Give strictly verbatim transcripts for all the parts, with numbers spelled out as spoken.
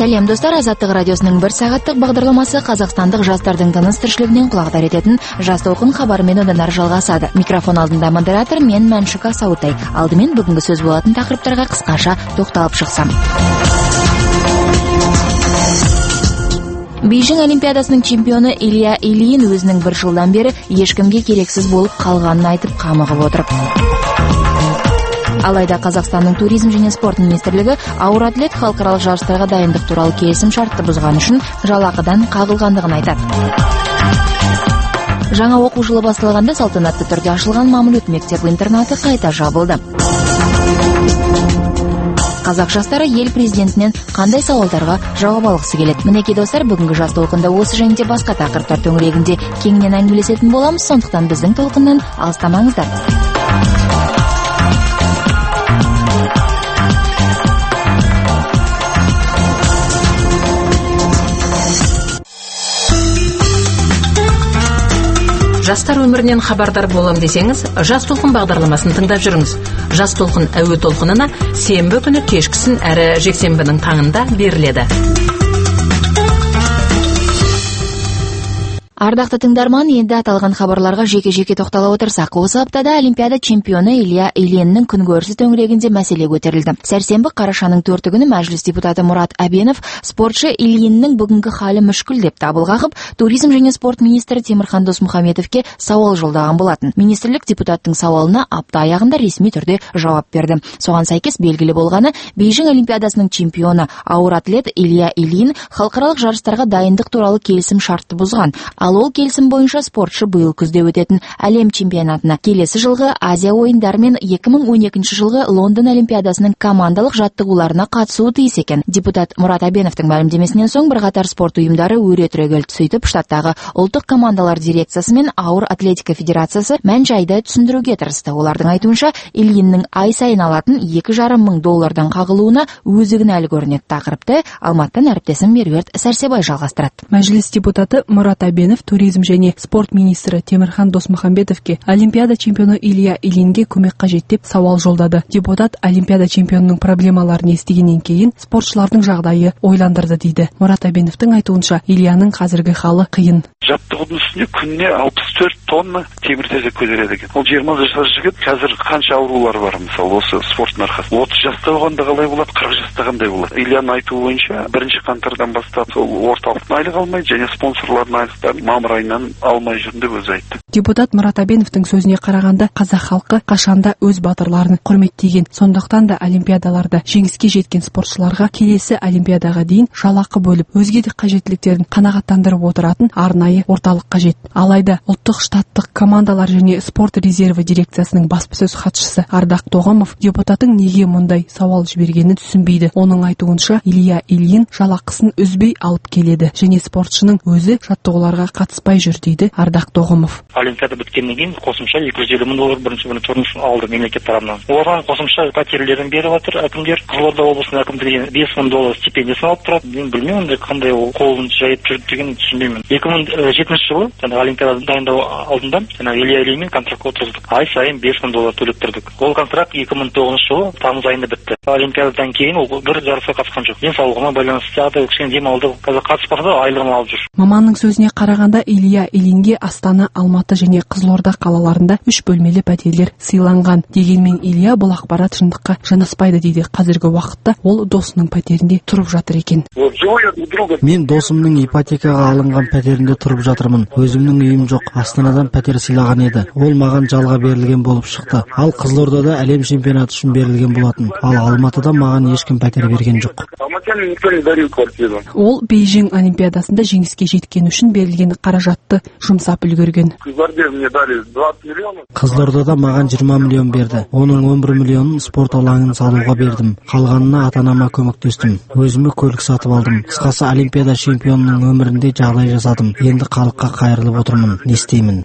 Сәлем достар, Азаттық радиосының бір сағаттық бағдарламасы қазақстандық жастардың тыныс тіршілігінен құлақтар ететін жас толқын хабарымен одан ары жалғасады. Микрофон алдында модератор мен Мәншүк Сауытай. Алдымен бүгінгі сөз болатын тақырыптарға қысқаша тоқталып шықсам. Бейжің Олимпиадасының чемпионы Илья Ильин өзінің бір жылдан бері ешкімге керексіз болып қалғанын айтып қамығып отыр. Алайда Қазақстанның туризм және спорт министрлігі ауыр атлет халықаралық жарыстарға дайындық туралы келісім шартты бұзған үшін жалақыдан қағылғандығын айтады. Жаңа оқу жылы басталғанда салтанатты түрде ашылған Мамлют мектеп-интернаты қайта жабылды. Қазақ жастары ел президентінен қандай сауалдарға жауап алғысы келеді? Мінекей достар, бүгінгі жас толқында осы және де басқа тақырыптар төңірегінде кеңінен әңгімелесетін боламыз, сондықтан біздің толқыннан алыстамаңыздар. Жастар өмірінен хабардар болам десеңіз, Жас толқын бағдарламасын тыңдап жүріңіз. Жас толқын әуе толқынына сенбі күні кешкісін әрі жексенбінің таңында беріледі. Ардақты тыңдарман, енді аталған хабарларға жеке-жеке тоқтала отырсақ, осы аптада Олимпиада чемпионы Илья Ильиннің күнкөрісі төңірегінде мәселе көтерілді. Сәрсенбі қарашаның төрті күні мәжіліс депутаты Мұрат Әбенов спортшы Ильиннің бүгінгі халі мүшкіл деп дабыл қағып, туризм және спорт министрі Темірхан Досмұхамедовке сауал жолдаған болатын. Министрлік депутаттың сауалына апта аяғында ресми түрде жауап берді. Соған сәйкес белгілі болғаны, Бейжің Олимпиадасының чемпионы ауыр атлет Илья Ильин халықаралық жарыстарға дайындық туралы келісім шартты бұзған. Ал ол келісім бойынша спортшы биыл күзде өтетін әлем чемпионатына, келесі жылғы Азия ойындары мен екі мың он екінші жылғы Лондон Олимпиадасының командалық жаттығуларына қатысуы тиіс екен. Депутат Мұрат Әбеновтың мәлімдемесінен соң бірқатар спорт ұйымдары өре түрегелді. Сөйтіп, штаттағы ұлттық командалар дирекциясы мен ауыр атлетика федерациясы мән-жайды түсіндіруге тырысты. Олардың айтуынша, Ильиннің ай сайын алатын екі жарым мың доллардан қағылуына өзі кінәлі көрінеді. Тақырыпты Алматыдан әріптесім Меруерт Сәрсебай жалғастырады. Мәжіліс депутаты Мұрат Әбенов туризм және спорт министрі Темірхан Досмұхамедовке Олимпиада чемпионы Илья Ильинге көмек қажет деп сауал жолдады. Депутат Олимпиада чемпионының проблемаларын естігеннен кейін спортшылардың жағдайы ойландырды дейді. Мұрат Әбеновтың айтуынша, Ильяның қазіргі халы қиын. Жаттығудың үстіне күніне алпыс төрт тонна темір тезек көтереді екен. Ол жиырма жасар жігіт, қазір қанша аурулар бар, мысалы, осы спорттың арқасында. отыз жаста болғанда қалай болады, қырық жаста қандай болады? Ильяның айтуы бойынша, бірінші қаңтардан бастап сол орталықтың айлық алмайды, және спонсорлардың айлықтарын мамыр айынан алмай жүрді деп өзі айтты. Депутат Мұрат Әбеновтың сөзіне қарағанда, қазақ халқы қашанда өз батырларын құрметтеген. Сондықтан да олимпиадаларда жеңіске жеткен спортшыларға келесі олимпиадаға дейін жалақы бөліп, өзге де қажеттіліктерін қанағаттандырып отыратын арнайы орталық қажет. Алайда ұлттық штаттық командалар және спорт резерві дирекциясының баспасөз хатшысы Ардақ Тоғымов депутаттың неге мұндай сауал жібергенін түсінбейді. Оның айтуынша, Илья Ильин жалақысын үзбей алып келеді және спортшының өзі жаттығуларға қатыспай жүр дейді Ардақ Тоғымов. Олимпиада біткеннен кейін қосымша екі жүз елу мың доллар бірінші бірінші орын алды мемлекет тарапынан. Оған қосымша пәтерлерін беріп жатыр әкімдер. Қызылорда облысының әкімдігінен бес мың доллар стипендиясын алып тұрады. Мен білмеймін, қандай ол қолын жайып жүрді деген түсінбеймін. екі мың жетінші жылы жаңағы олимпиада дайындау алдында жаңағы Илья Ильинмен контрактқа отырдық. Ай сайын бес мың доллар төлеп тұрдық. Ол контракт екі мың тоғызыншы жылы тамыз айында бітті. Олимпиададан кейін ол бір жарысқа қатысқан жоқ. Денсаулығына байланысты жағдай кішкене демалды. Қазір қатыспаса айлығын алып жүр. Маманның сөзіне қарағанда, Илья Ильинге Астана, Алматы және Қызылорда қалаларында үш бөлмелі пәтерлер сыйланған. Дегенмен Илья бұл ақпарат шындыққа жанаспайды дейді. Қазіргі уақытта ол досының пәтерінде тұрып жатыр екен. Мен досымның ипотекаға алынған пәтерінде тұрып жатырмын. Өзімнің үйім жоқ. Астанадан пәтер сыйлаған еді. Ол маған жалға берілген болып шықты. Ал Қызылордада әлем чемпионаты үшін берілген болатын. Ал Алматыда маған ешкім пәтер берген жоқ. Ол Бейжің Олимпиадасында жеңіске жеткен үшін берілген қаражатты жұмсап үлгерген. Қызылордада маған жиырма миллион берді. Оның он бір миллионын спорт алаңын салуға бердім. Қалғанына ата-анама көмектестім. Өзіме көлік сатып алдым. Қысқасы, Олимпиада чемпионының өмірінде жағдай жасадым. Енді халыққа қайырылып отырмын. Не істеймін?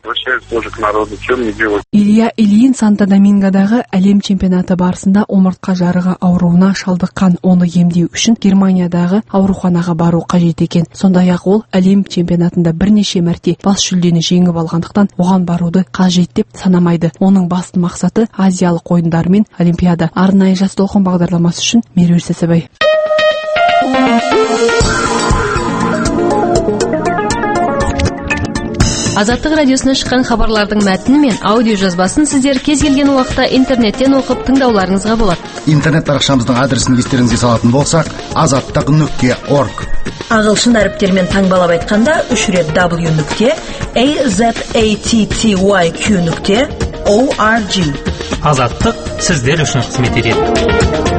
Илья Ильин Санто-Домингодағы әлем чемпионаты барысында омыртқа жарығы ауруына шалдыққан. Оны емдеу үшін Германиядағы ауруханаға бару қажет екен. Сондай-ақ ол әлем чемпионатында бірнеше мәрте бас жүлдені жеңіп алғандықтан оған баруды қажет деп санамайды. Оның басты мақсаты Азиялық ойындар мен Олимпиада. Арнайы жас толқын бағдарламасы үшін Меруерт Сәрсебай. Азаттық радиосына шыққан хабарлардың мәтіні мен аудио жазбасын сіздер кез келген уақытта интернеттен оқып тыңдауларыңызға болады. Интернет парақшамыздың адресін естеріңізге салатын болсақ, азаттық нүкте орг. Ағылшын әріптермен таңбалап айтқанда үш рет w нүкте azatty нүкте org. Азаттық сіздер үшін қызмет етеді.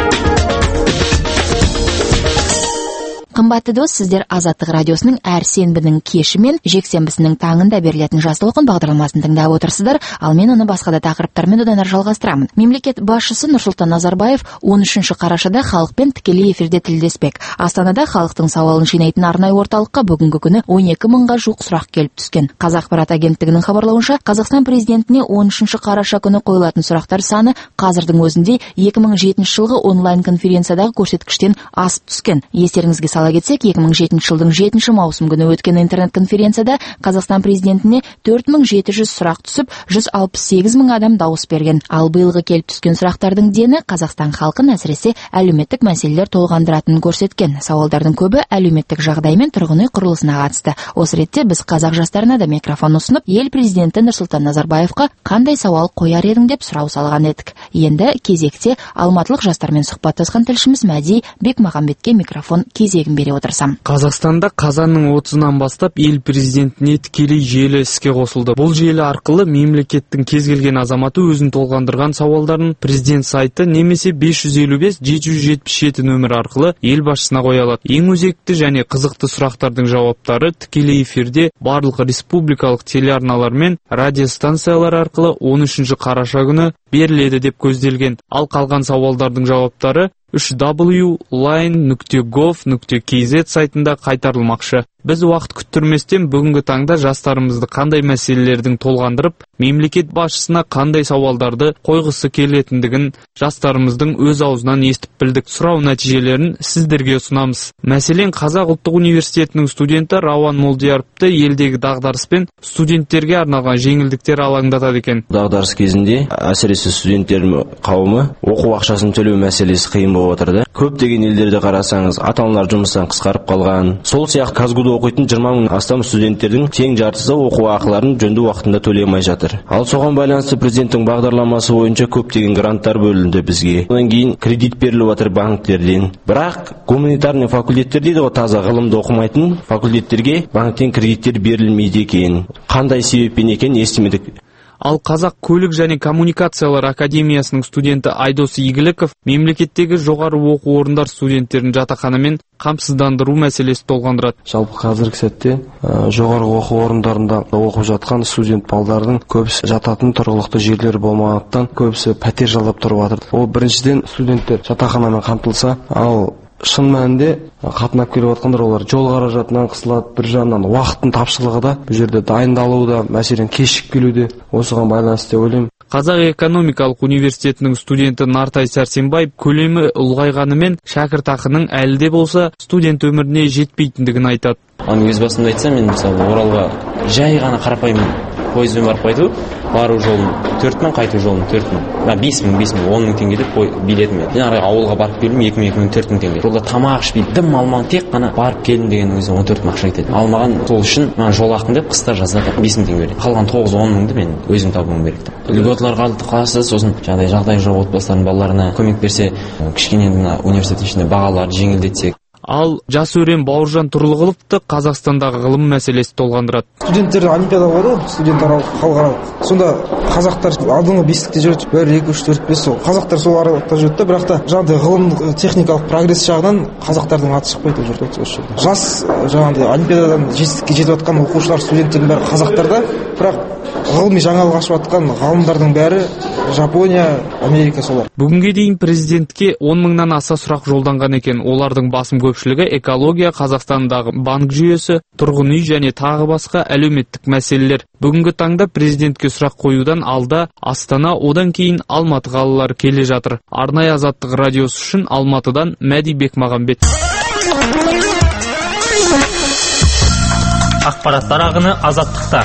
Қымбатты дос, сіздер Азаттық радиосының әр сенбінің кеші мен жексенбісінің таңында берілетін Жас толқын бағдарламасын тыңдап отырсыздар, ал мен оны басқа да тақырыптармен одан әрі жалғастырамын. Мемлекет басшысы Нұрсұлтан Назарбаев он үшінші қарашада халықпен тікелей эфирде тілдеспек. Астанада халықтың сауалын жинайтын арнайы орталыққа бүгінгі күні он екі мыңға жуық сұрақ келіп түскен. Қазақпарат агенттігінің хабарлауынша, Қазақстан президентіне он үшінші қараша күні қойылатын сұрақтар саны қазірдің өзінде екі мың жетінші жылғы онлайн конференциядағы көрсеткіштен асып түскен. Естеріңізге сала кетсек, екі мың жетінші жылдың жетінші маусым күні өткен интернет-конференцияда Қазақстан президентіне төрт мың жеті жүз сұрақ түсіп, жүз алпыс сегіз мың адам дауыс берген. Ал биылғы келіп түскен сұрақтардың дені Қазақстан халқын әсіресе әлеуметтік мәселелер толғандыратынын көрсеткен. Сауалдардың көбі әлеуметтік жағдай мен тұрғын үй құрылысына қатысты. Осы ретте біз қазақ жастарына да микрофон ұсынып, ел президенті Нұрсұлтан Назарбаевқа қандай сауал қояр едің деп сұрау салған едік. Енді кезекте алматылық жастармен сұхбаттасқан тілшіміз Мәди Бекмағамбетке микрофон кезегін бере отырсам. Қазақстанда қазанның отызынан бастап ел президентіне тікелей желі іске қосылды. Бұл желі арқылы мемлекеттің кез келген азаматы өзін толғандырған сауалдарын президент сайты немесе бес жүз елу бес жеті жүз жетпіс жеті нөмірі арқылы ел басшысына қоя алады. Ең өзекті және қызықты сұрақтардың жауаптары тікелей эфирде барлық республикалық телеарналар мен радиостанциялар арқылы он үшінші қараша күні беріледі деп көзделген. Ал қалған сауалдардың жауаптары үш дабл-ю лайн нүкте гов нүкте кз сайтында қайтарылмақшы. Біз уақыт күттірместен бүгінгі таңда жастарымызды қандай мәселелердің толғандырып, мемлекет басшысына қандай сауалдарды қойғысы келетіндігін жастарымыздың өз аузынан естіп білдік. Сұрау нәтижелерін сіздерге ұсынамыз. Мәселен, Қазақ ұлттық университетінің студенті Рауан Молдияровты елдегі дағдарыс пен студенттерге арналған жеңілдіктер алаңдатады екен. Дағдарыс кезінде әсіресе студенттер қауымы оқу ақшасын төлеу мәселесі қиын болып отырды. Көптеген елдерде қарасаңыз, ата-аналар жұмыстан қысқарып қалған. Сол сияқты Казгуда оқитын жиырма мың астам студенттердің тең жартысы оқу ақыларын жөнді уақытында төлей алмай жатыр. Ал соған байланысты президенттің бағдарламасы бойынша көптеген гранттар бөлінді бізге. Одан кейін кредит беріліп жатыр банктерден. Бірақ гуманитарный факультеттер дейді ғой, таза ғылымды оқымайтын факультеттерге банктен кредиттер берілмейді екен. Қандай себеппен екен естімедік. Ал Қазақ көлік және коммуникациялар академиясының студенті Айдос Игіліков мемлекеттегі жоғары оқу орындар студенттерін жатақханамен қамсыздандыру мәселесі толғандырады. Жалпы қазіргі сәтте жоғары оқу орындарында оқып жатқан студент балдардың көбісі жататын тұрғылықты жерлері болмағандықтан көбісі пәтер жалдап тұрып жатыр. Ол біріншіден студенттер жатақханамен қамтылса, ал шын мәнінде қатынап келіп жатқандар олар жол қаражатынан қысылады. Бір жағынан уақыттың тапшылығы да бұл жерде дайындалуда, мәселен кешігіп келуде, осыған байланысты деп ойлаймын. Қазақ экономикалық университетінің студенті Нартай Сәрсенбаев көлемі ұлғайғанымен шәкіртақының әлі де болса студент өміріне жетпейтіндігін айтады. Оның өз басымда айтсам, мен мысалы Оралға жай ғана қарапайым пойызбен барып қайту, бару жолын төрт мың, қайту жолын төрт мың, бес мың, бес мың, он мың теңге деп билетім. Мен арай ауылға барып келдім, екі мың, екі мың, төрт мың теңге. Жолда тамақ ішпей, дым алмаған, тек қана барып келдім деген өзі он төрт мың ақша кетеді. Алмаған сол үшін маған жол ақын деп қыста жазда бес мың теңге береді. Қалған тоғыз он мыңды мен өзім табуым керек. Льготалар қаласы, сосын жағдай жағдай жоқ отбасылардың балаларына көмек берсе, кішкене университеттің ішінде бағаларды жеңілдетсек. Ал жас өрен Бауыржан Тұрлығыловты Қазақстандағы ғылым мәселесі толғандырады. Студенттерді олимпиада болады, студентаралық, халықаралық. Сонда қазақтар алдыңғы бестікте жүреді, бір, екі, үш, төрт, бес. Қазақтар сол аралықта жүреді, бірақ та жаңағыдай ғылым техникалық прогресс жағынан қазақтардың аты шықпайды жүрді. Жас жаңағыдай олимпиададан жетістікке жетіп жатқан оқушылар, студенттердің бәрі қазақтарда, бірақ ғылыми жаңалық ашып жатқан ғалымдардың бәрі Жапония, Америка солар. Бүгінге дейін президентке он мыңнан аса сұрақ жолданған екен. Олардың басым көпшілігі экология, Қазақстандағы банк жүйесі, тұрғын үй және тағы басқа әлеуметтік мәселелер. Бүгінгі таңда президентке сұрақ қоюдан алда Астана, одан кейін Алматы қалалары келе жатыр. Арнайы Азаттық радиосы үшін Алматыдан Мәди Бекмағамбет. Ақпараттар ағыны Азаттықта.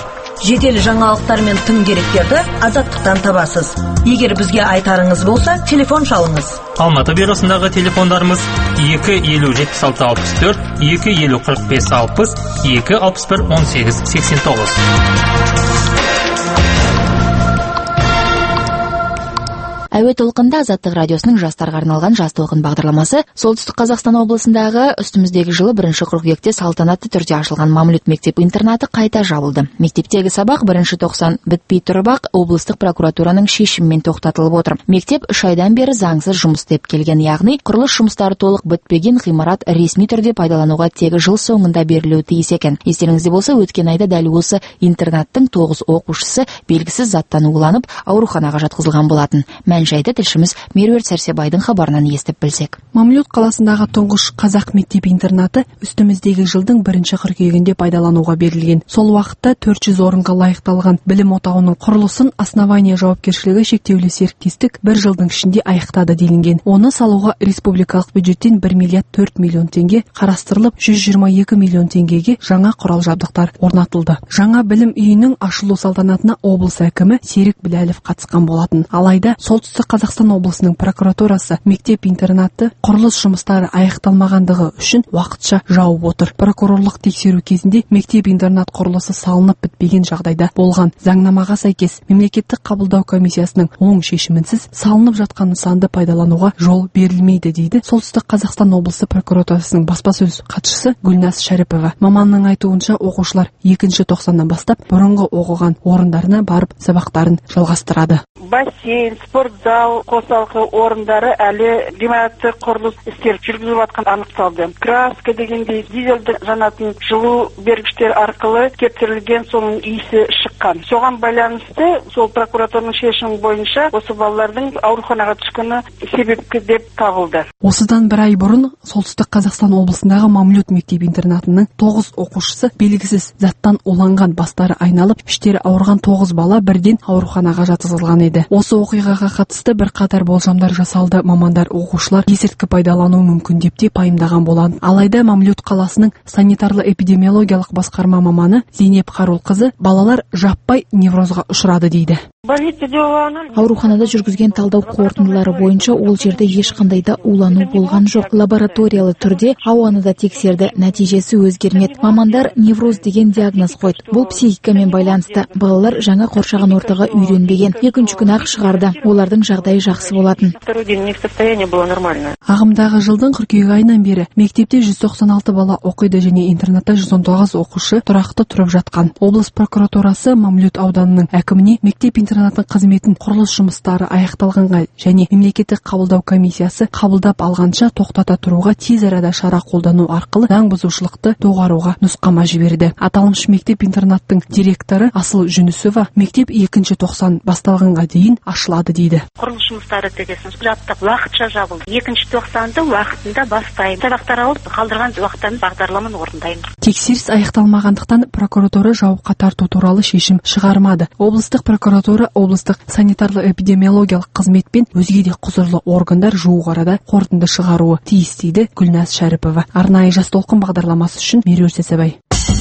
жедел жаңалықтар мен тың деректерді Азаттықтан табасыз. Егер бізге айтарыңыз болса, телефон шалыңыз. Алматы бюросындағы телефондарымыз екі елу жетпіс алты алпыс төрт, екі елу қырық бес алпыс, екі алпыс бір он сегіз сексен тоғыз. Әуе толқында Азаттық радиосының жастарға арналған жас толқын бағдарламасы Солтүстік Қазақстан облысындағы үстіміздегі жылы бірінші қыркүйекте салтанатты түрде ашылған Мамлют мектеп-интернаты қайта жабылды. Мектептегі сабақ бірінші тоқсан бітпей тұрып ақ облыстық прокуратураның шешімімен тоқтатылып отыр. Мектеп үш айдан бері заңсыз жұмыс істеп келген, яғни құрылыс жұмыстары толық бітпеген ғимарат ресми түрде пайдалануға тегі жыл соңында берілуі тиіс екен. Естеріңізде болса, өткен айда дәл осы интернаттың тоғыз оқушысы белгісіз заттан уланып ауруханаға жатқызылған болатын. Жайды тілшіміз Меруерт Сәрсебайдың хабарынан естіп білсек. Мамлют қаласындағы тұңғыш қазақ мектеп-интернаты үстіміздегі жылдың бірінші қыркүйегінде пайдалануға берілген. Сол уақытта төрт жүз орынға лайықталған білім отауының құрылысын Основания жауапкершілігі шектеулі серіктестік бір жылдың ішінде аяқтады делінген. Оны салуға республикалық бюджеттен бір миллиард төрт миллион теңге қарастырылып, жүз жиырма екі миллион теңгеге жаңа құрал-жабдықтар орнатылды. Жаңа білім үйінің ашылу салтанатына облыс әкімі Серік Біләлов қатысқан болатын. Алайда солтүстік Қазақстан облысының прокуратурасы мектеп-интернатты құрылыс жұмыстары аяқталмағандығы үшін уақытша жауып отыр. Прокурорлық тексеру кезінде мектеп-интернат құрылысы салынып бітпеген жағдайда болған. Заңнамаға сәйкес мемлекеттік қабылдау комиссиясының оң шешімінсіз салынып жатқан нысанды пайдалануға жол берілмейді, дейді Солтүстік Қазақстан облысы прокуратурасының баспасөз хатшысы Гүлназ Шәріпова. Маманның айтуынша, оқушылар екінші тоқсаннан бастап бұрынғы оқыған орындарына барып сабақтарын жалғастырады. Бассейн, спортзал, қосалқы орындары әлі ғимаратты құрылыс істер жүргізіп жатқан анықталды. Краска дегендей дизельді жанатын жылу бергіштер арқылы кептірілген соның иісі шыққан. Соған байланысты сол прокуратураның шешімі бойынша осы балалардың ауруханаға түскені себепті деп табылды. Осыдан бір ай бұрын Солтүстік Қазақстан облысындағы Мамлют мектеп-интернатының тоғыз оқушысы белгісіз заттан уланған, бастары айналып, іштері ауырған тоғыз бала бірден ауруханаға жатқызылған еді. Осы оқиғаға қатысты бір қатар болжамдар жасалды. Мамандар оқушылар есірткі пайдалану мүмкін деп те пайымдаған болған. Алайда Мамлют қаласының санитарлы-эпидемиологиялық басқарма маманы Зейнеп Қарулқызы балалар жаппай неврозға ұшырады дейді. Ауруханада жүргізген талдау қорытындылары бойынша ол жерде ешқандай да улану болған жоқ. Лабораториялы түрде ауаны да тексерді, нәтижесі өзгермеді. Мамандар невроз деген диагноз қойды. Бұл психикамен байланысты. Балалар жаңа қоршаған ортаға үйренбеген. Екінші күн ақ шығарды. Олардың жағдайы жақсы болатын. Ағымдағы жылдың қыркүйек айынан бері мектепте жүз тоқсан алты бала оқиды және интернатта жүз он тоғыз оқушы тұрақты тұрып жатқан. Облыс прокуратурасы Мамлют ауданының әкіміне мектеп интернаттың қызметін құрылыс жұмыстары аяқталғанға және мемлекеттік қабылдау комиссиясы қабылдап алғанша тоқтата тұруға тез арада шара қолдану арқылы заң бұзушылықты доғаруға нұсқама жіберді. Аталмыш мектеп интернаттың директоры Асыл Жүнісова мектеп екінші тоқсан басталғанға дейін ашылады дейді. Құрылыс жұмыстары дегенсіз жаптық уақытша жабылды. Екінші тоқсанды уақытында бастаймыз. Сабақтар алып қалдырған уақыттан бағдарламаны орындаймыз. Тексеріс аяқталмағандықтан прокуратура жауапқа тарту туралы шешім шығармады. Облыстық прокуратура облыстық санитарлы-эпидемиологиялық қызмет пен өзге де құзырлы органдар жуық арада қорытынды шығаруы тиіс, дейді Гүлназ Шәріпова. Арнайы жас толқын бағдарламасы үшін Меруерт Сәрсебай.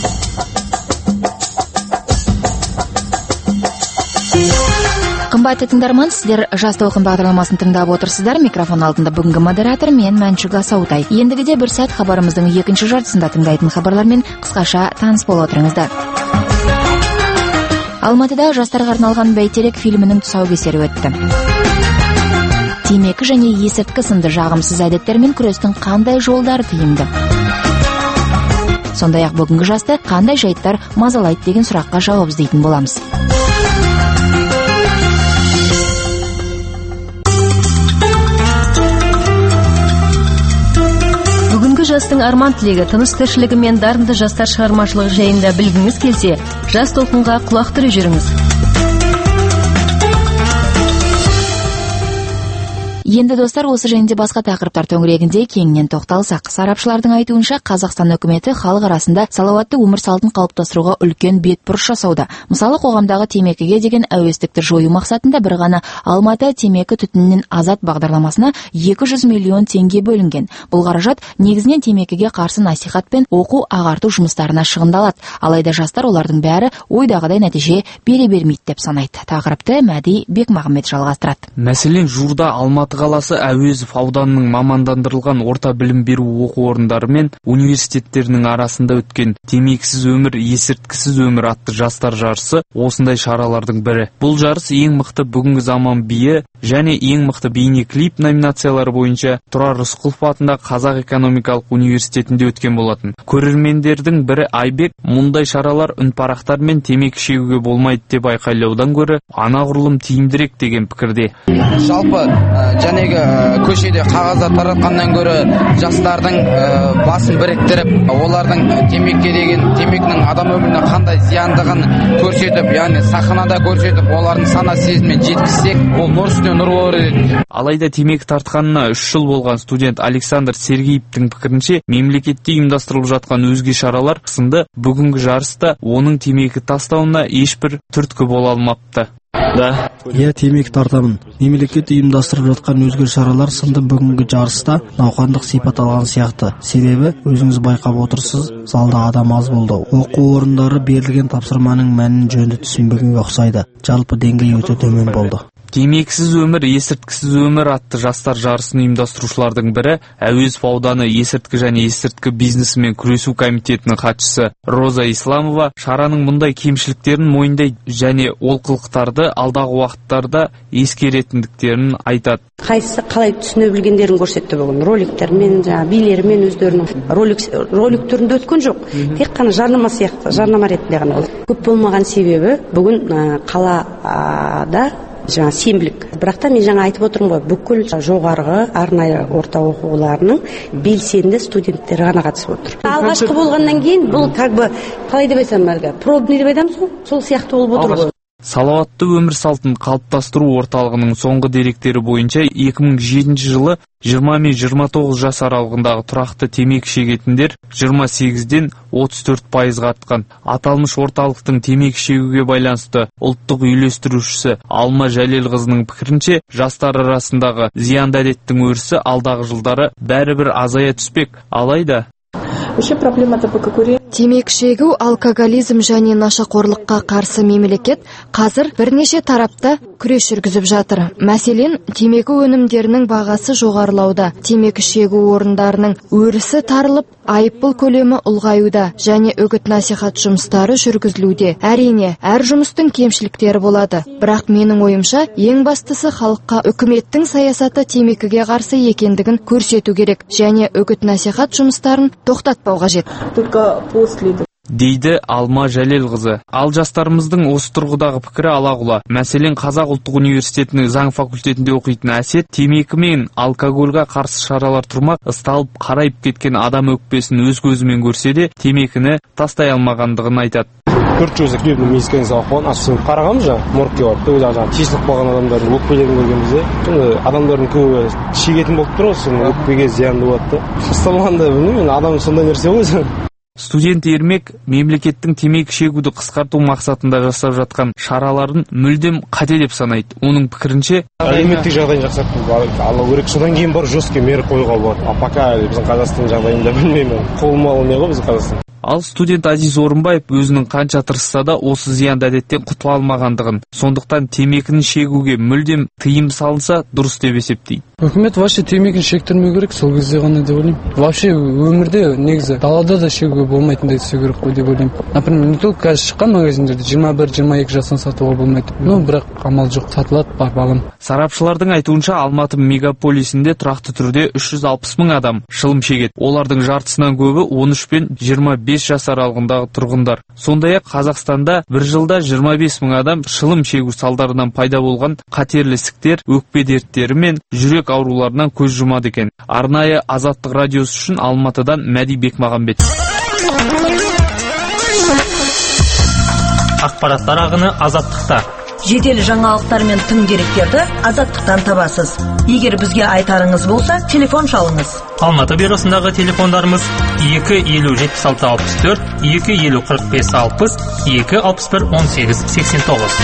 Қымбатты тыңдарман, сіздер жас толқын бағдарламасын тыңдап отырсыздар. Микрофон алдында бүгінгі модератор мен Мәншүк Асаутай. Ендігіде бір сәт хабарымыздың екінші жартысында тыңдайтын хабарлармен қысқаша таныс бола отырыңыздар. Алматыда жастарға арналған Бәйтерек фильмінің тұсаукесері өтті. Темекі және есірткі сынды жағымсыз әдеттермен күрестің қандай жолдары тиімді? Сондай-ақ бүгінгі жасты қандай жайттар мазалайды деген сұраққа жауап іздейтін боламыз. Бүгінгі жастың арман тілегі, тыныс тіршілігі мен дарынды жастар шығармашылығы жайында білгіңіз келсе, жас толқынға құлақ түріп жүріңіз. Енді достар, осы және басқа тақырыптар төңірегінде кеңінен тоқталсақ, сарапшылардың айтуынша Қазақстан үкіметі халық арасында салауатты өмір салтын қалыптастыруға үлкен бетбұрыс жасауда. Мысалы, қоғамдағы темекіге деген әуестікті жою мақсатында бір ғана Алматы темекі түтінінен азат бағдарламасына екі жүз миллион теңге бөлінген. Бұл қаражат негізінен темекіге қарсы насихат пен оқу ағарту жұмыстарына шығындалады. Алайда жастар олардың бәрі ойдағыдай нәтиже бере бермейді деп санайды. Тақырыпты Мәди Бекмағамбет жалғастырады. Мәселен, жуырда Алматы қаласы Әуезов ауданының мамандандырылған орта білім беру оқу орындары мен университеттерінің арасында өткен темекісіз өмір, есірткісіз өмір атты жастар жарысы осындай шаралардың бірі. Бұл жарыс ең мықты бүгінгі заман биі және ең мықты бейне клип номинациялары бойынша Тұрар Рысқұлов атындағы Қазақ экономикалық университетінде өткен болатын. Көрермендердің бірі Айбек мұндай шаралар үнпарақтар мен темекі шегуге болмайды деп айқайлаудан гөрі анағұрлым тиімдірек деген пікірде. Жалпы жәнегі көшеде қағаздар таратқаннан гөрі жастардың басын біріктіріп, олардың темекіге деген темекінің адам өміріне қандай зияндығын көрсетіп, яғни сахнада көрсетіп, олардың сана сезімін жеткізсек, ол нұр үстіне нұр болар еді. Алайда темекі тартқанына үш жыл болған студент Александр Сергеевтің пікірінше, мемлекетте ұйымдастырылып жатқан өзге шаралар сынды бүгінгі жарыста оның темекі тастауына ешбір түрткі бола алмапты. Да. Иә, темекі тартамын. Мемлекет ұйымдастырып жатқан өзге шаралар сынды бүгінгі жарыста науқандық сипат алған сияқты. Себебі өзіңіз байқап отырсыз, залда адам аз болды. Оқу орындары берілген тапсырманың мәнін жөнді түсінбегенге ұқсайды. Жалпы деңгей өте төмен болды. Темекісіз өмір, есірткісіз өмір атты жастар жарысын ұйымдастырушылардың бірі Әуезов ауданы есірткі және есірткі бизнесімен күресу комитетінің хатшысы Роза Исламова шараның мұндай кемшіліктерін мойындайды және олқылықтарды алдағы уақыттарда ескеретіндіктерін айтады. Қайсысы қалай түсіне білгендерін көрсетті бүгін. Роликтермен, билермен өздерінің ролик ролик түрінде өткен жоқ. Тек қана жарнама сияқты, жарнама ретінде ғана. Көп болмаған себебі бүгін қалада жаңа сенбілік. Бірақ та мен жаңа айтып отырмын ғой, бүкіл жоғарғы арнайы орта оқуларының белсенді студенттері ғана қатысып отыр. Алғашқы болғаннан кейін бұл как бы қалай деп айтсам әлгі пробный деп айтамыз ғой, сол сияқты болып отыр ғой. Салауатты өмір салтын қалыптастыру орталығының соңғы деректері бойынша екі мың жетінші жылы жиырма мен жиырма тоғыз жас аралығындағы тұрақты темекі шегетіндер жиырма сегізден отыз төрт пайызға артқан. Аталмыш орталықтың темекі шегуге байланысты ұлттық үйлестірушісі Алма Жәлелқызының пікірінше, жастар арасындағы зиянды әдеттің өрісі алдағы жылдары бәрібір азая түспек. Алайда темекі шегу, алкоголизм және нашақорлыққа қарсы мемлекет қазір бірнеше тарапта күрес жүргізіп жатыр. Мәселен, темекі өнімдерінің бағасы жоғарылауда, темекі шегу орындарының өрісі тарылып, айыппұл көлемі ұлғаюда және үгіт насихат жұмыстары жүргізілуде. Әрине, әр жұмыстың кемшіліктері болады. Бірақ менің ойымша, ең бастысы халыққа үкіметтің саясаты темекіге қарсы екендігін көрсету керек және үгіт насихат жұмыстарын тоқтатпау қажет. Дейді Алма Жәлелқызы. Ал жастарымыздың осы тұрғыдағы пікірі алағұла. Мәселен, Қазақ ұлттық университетінің заң факультетінде оқитын Әсет темекі мен алкогольға қарсы шаралар тұрмақ, ысталып қарайып кеткен адам өкпесін өз көзімен көрсе де, темекіні тастай алмағандығын айтады. Төрт жыл өтіп медициналық сабақ болған, асысын қарағанбыз жаңа моргке барып, ол жаңа тесіліп қалған адамдардың өкпелерін көргенбізде, сонда адамдардың көбі шегетін болып тұр, соның өкпеге зиянды болады. Ұсталғанда білмеймін, адам сондай нәрсе ғой. Студент Ермек мемлекеттің темекі шегуді қысқарту мақсатында жасап жатқан шараларын мүлдем қате деп санайды. Оның пікірінше, әлеуметтік жағдайын жақсартып алу керек, содан кейін бар жестко мера қоюға болады. А пока біздің Қазақстан жағдайында білмеймін. Қолмалы не ғой біздің Қазақстан. Ал студент Азиз Орынбаев өзінің қанша тырысса да осы зиянды әдеттен құтыла алмағандығын, сондықтан темекіні шегуге мүлдем тыйым салынса дұрыс деп есептейді. Үкімет вообще темекіні шектірмеу керек, сол кезде ғана деп ойлаймын. Вообще өмірде негізі далада да шегуге болмайтындай түсу керек қой деп ойлаймын. Например, не только қазір шыққан магазиндерде жиырма бір жиырма екі жастан сатуға болмайды. Ну, бірақ амал жоқ, сатылады, бар бағым. Сарапшылардың айтуынша, Алматы мегаполисінде тұрақты түрде үш жүз алпыс мың адам шылым шегеді. Олардың жартысынан көбі он үш пен жиырма бес жас аралығындағы тұрғындар. Сондай-ақ Қазақстанда бір жылда жиырма бес мың адам шылым шегу салдарынан пайда болған қатерлі ісіктер, өкпе дерттері мен жүрек ауруларынан көз жұмады екен. Арнайы Азаттық радиосы үшін Алматыдан Мәди Бекмағамбет. Ақпараттар ағыны Азаттықта. жедел жаңалықтар мен тың деректерді Азаттықтан табасыз. Егер бізге айтарыңыз болса, телефон шалыңыз. Алматы бюросындағы телефондарымыз екі елу жетпіс алты алпыс төрт, екі елу қырық бес алпыс, екі алпыс бір он сегіз сексен тоғыз.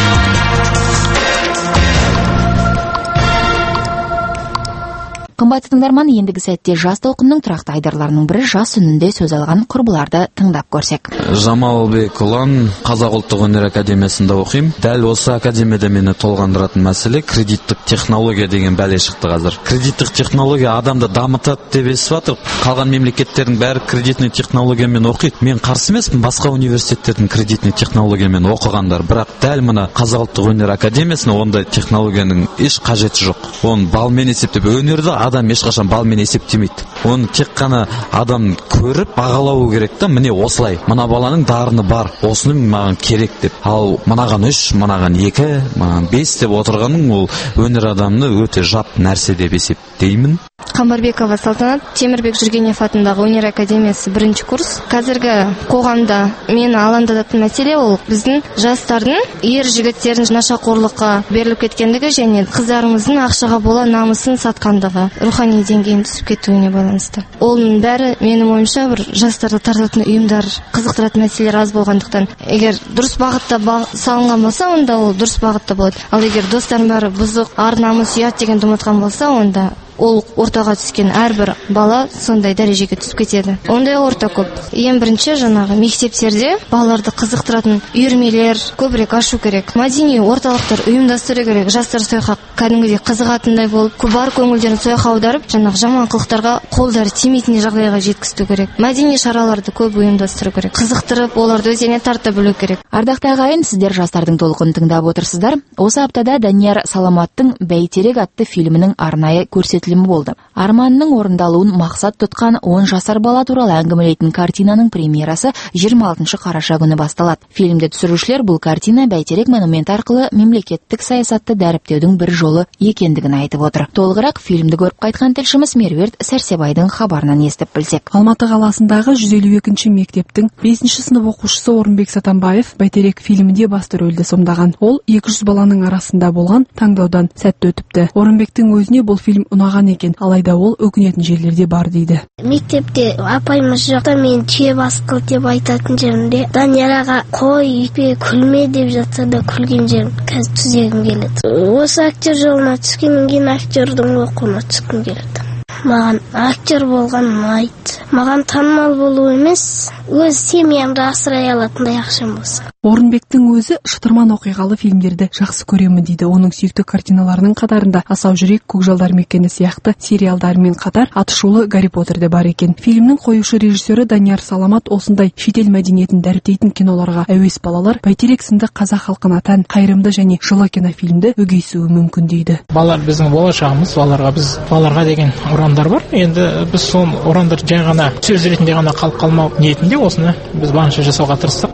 Қымбатты тыңдарман, ендігі сәтте жас толқынның тұрақты айдарларының бірі жас үнінде сөз алған құрбыларды тыңдап көрсек. Жамалбек Ұлан, Қазақ ұлттық өнер академиясында оқимын. Дәл осы академияда мені толғандыратын мәселе кредиттік технология деген бәле шықты қазір. Кредиттік технология адамды дамытады деп естіп жатыр. Қалған мемлекеттердің бәрі кредитный технологиямен оқиды. Мен қарсы емеспін басқа университеттердің кредитный технологиямен оқығандар, бірақ дәл мына Қазақ ұлттық өнер академиясында ондай технологияның еш қажеті жоқ. Оны балмен есептеп, өнерді адам ешқашан балмен есептемейді. Оны тек қана адам көріп бағалау керек та, міне осылай. Мына баланың дарыны бар, осыны маған керек деп. Ал мынаған үш, мынаған екі, мынаған бес деп отырғаның ол өнер адамны өте жат нәрсе деп есептеймін. Қамбарбекова Салтанат, Темірбек Жүргенев атындағы өнер академиясы бірінші курс. Қазіргі қоғамда мені алаңдататын мәселе ол біздің жастардың ер жігіттердің нашақорлыққа беріліп кеткендігі және қыздарымыздың ақшаға бола намысын сатқандығы, рухани деңгейін түсіп кетуіне байланысты. Оның бәрі менің ойымша бір жастарды тартатын ұйымдар, қызықтыратын мәселелер аз болғандықтан, егер дұрыс бағытта салынған болса, онда ол дұрыс бағытта болады. Ал егер достардың бәрі бұзық, ар намыс, ұят дегенді ұмытқан болса, онда ол ортаға түскен әрбір бала сондай дәрежеге түсіп кетеді. Ондай орта көп. Ең бірінші жаңағы мектептерде балаларды қызықтыратын үйірмелер көбірек ашу керек. Мәдени орталықтар ұйымдастыру керек. Жастар сояққа кәдімгідей қызығатындай болып, бар көңілдерін сояққа аударып, жаңағы жаман қылықтарға қолдары тимейтіндей жағдайға жеткізу керек. Мәдени шараларды көп ұйымдастыру керек. Қызықтырып, оларды өзіне тарта білу керек. Ардақты ағайын, сіздер жастардың толқынын тыңдап отырсыздар. Осы аптада Данияр Саламаттың Бәйтерек атты фильмінің арнайы көрсетілімі болды. Арманның орындалуын мақсат тұтқан он жасар бала туралы әңгімелейтін картинаның премьерасы жиырма алтыншы қараша күні басталады. Фильмде түсірушілер бұл картина Бәйтерек монументі арқылы мемлекеттік саясатты дәріптеудің бір жолы екендігін айтып отыр. Толығырақ фильмді көріп қайтқан тілшіміз Меруерт Сәрсебайдың хабарынан естіп білсек. Алматы қаласындағы жүз елу екінші мектептің бесінші сынып оқушысы Орынбек Сатанбаев Бәйтерек фильмінде басты рөлді сомдаған. Ол екі жүз баланың арасында болған таңдаудан сәтті өтіпті. Орынбектің өзіне бұл фильм ұнаған екен, алайда ол өкінетін жерлерде бар дейді. Мектепте апайымыз жоқта мен түйе басқыл деп айтатын жерімде Данияр аға қой үйтпе күлме деп жатса да күлген жерім қазір түзегім келеді. Осы актер жолына түскеннен кейін актердің оқуына түскім келеді. Маған актер болған ұнайды. Маған танымал болу емес, өз семьямды асырай алатындай ақшам болса. Орынбектің өзі шытырман оқиғалы фильмдерді жақсы көремін дейді. Оның сүйікті картиналарының қатарында Асау жүрек, Көкжалдар мекені сияқты сериалдармен қатар Атышулы Гарри Поттерде бар екен. Фильмнің қоюшы режиссері Данияр Саламат осындай шетел мәдениетін дәріптейтін киноларға әуес балалар Бәйтерек сынды қазақ халқына тән қайырымды және жылы кинофильмді өгейсуі мүмкін дейді. Балалар біздің болашағымыз, балаларға біз балаларға деген ұрандар бар. Енді біз сол ұрандар жай ғана сөз ретінде ғана қалып қалмау ниетінде осыны біз барынша жасауға тырыстық.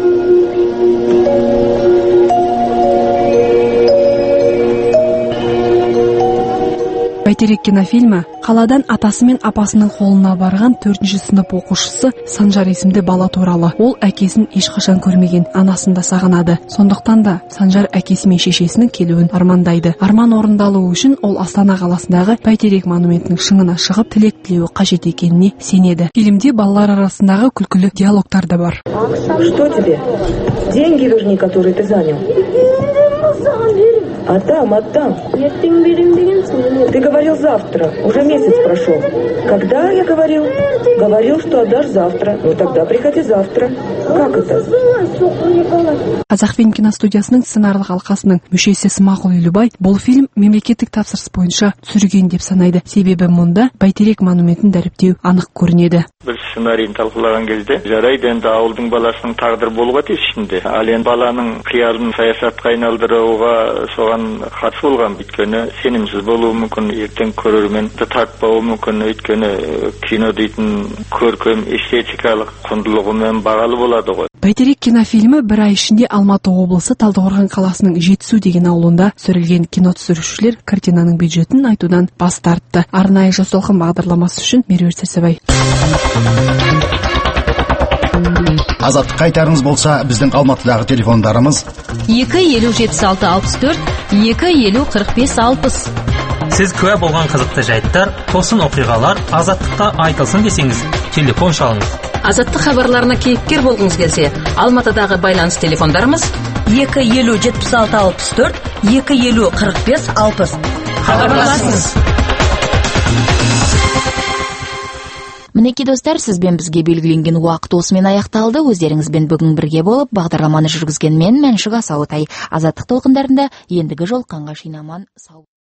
Бәйтерек кинофильмі қаладан атасы мен апасының қолына барған төртінші сынып оқушысы Санжар есімді бала туралы. Ол әкесін ешқашан көрмеген, анасын да сағынады. Сондықтан да Санжар әкесі мен шешесінің келуін армандайды. Арман орындалуы үшін ол Астана қаласындағы Бәйтерек монументінің шыңына шығып тілек тілеуі қажет екеніне сенеді. Фильмде балалар арасындағы күлкілі диалогтар да бар. Что тебе? Деньги верни, которые ты занял. Отдам, отдам. Ты говорил завтра, уже месяц прошел. Когда я говорил? Говорил, что отдашь завтра. Ну тогда приходи завтра. Как это? Қазақфильм киностудиясының сценарлық алқасының мүшесі Смағұл Елубай бұл фильм мемлекеттік тапсырыс бойынша түсірілген деп санайды. Себебі мұнда Бәйтерек монументін дәріптеу анық көрінеді. Бір сценарийін талқылаған кезде жарайды енді ауылдың баласының тағдыры болуға тиіс ішінде. Ал енді баланың қиялын саясатқа айналдыруға соған қатысы болған. Өйткені сенімсіз болуы мүмкін, ертең көрерменді тартпауы мүмкін. Өйткені кино дейтін көркем эстетикалық құндылығымен бағалы болады ғой. Бәйтерек кинофильмі бір ай ішінде Алматы облысы Талдықорған қаласының Жетісу деген ауылында түсірілген. Кино түсірушілер картинаның бюджетін айтудан бас тартты. Арнайы жас толқын бағдарламасы үшін Меруерт Сәрсебай. Азаттыққа айтарыңыз болса, біздің Алматыдағы телефондарымыз екі елу жетпіс алты алпыс төрт, екі елу қырық бес алпыс. Сіз куә болған қызықты жайттар, тосын оқиғалар Азаттықта айтылсын десеңіз, телефон шалыңыз. Азаттық хабарларына кейіпкер болғыңыз келсе, Алматыдағы байланыс телефондарымыз екі елу жетпіс алты алпыс төрт, екі елу қырық бес алпыс. Хабарласыңыз. Мінеки достар, сізбен бізге белгіленген уақыт осымен аяқталды. Өздеріңізбен бүгін бірге болып, бағдарламаны жүргізген мен Мәншүк Асауытай. Азаттық толқындарында ендігі жолыққанға шейін аман сау